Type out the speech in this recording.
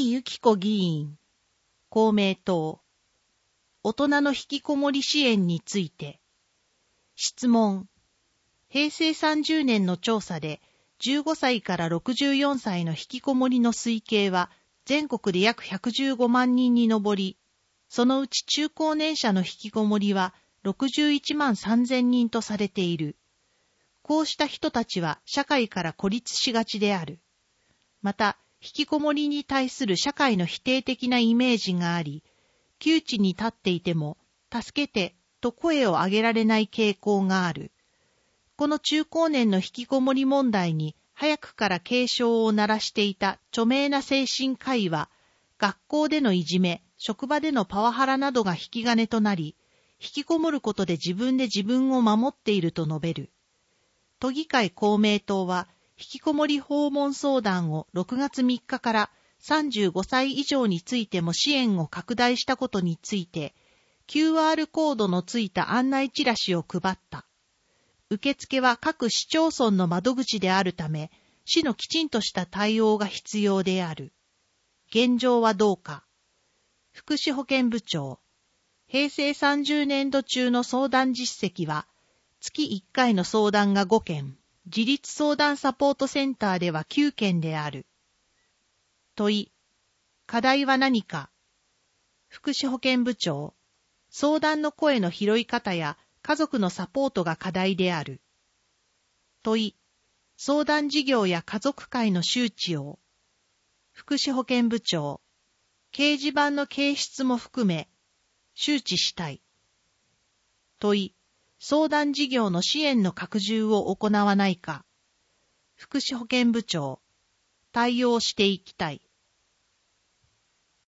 井由紀子議員、公明党。大人の引きこもり支援について。質問。平成30年の調査で、15歳から64歳の引きこもりの推計は、全国で約115万人に上り、そのうち中高年者の引きこもりは61万3000人とされている。こうした人たちは社会から孤立しがちである。また、引きこもりに対する社会の否定的なイメージがあり、窮地に立っていても、助けてと声を上げられない傾向がある。この中高年の引きこもり問題に早くから警鐘を鳴らしていた著名な精神科医は、学校でのいじめ、職場でのパワハラなどが引き金となり、引きこもることで自分で自分を守っていると述べる。都議会公明党は、引きこもり訪問相談を6月3日から35歳以上についても支援を拡大したことについて、QR コードのついた案内チラシを配った。受付は各市町村の窓口であるため、市のきちんとした対応が必要である。現状はどうか。福祉保健部長。平成30年度中の相談実績は、月1回の相談が5件、自立相談サポートセンターでは9件である。問い。課題は何か。福祉保健部長。相談の声の拾い方や家族のサポートが課題である。問い。相談事業や家族会の周知を。福祉保健部長。掲示板の掲出も含め、周知したい。問い。相談事業の支援の拡充を行わないか。福祉保健部長。対応していきたい。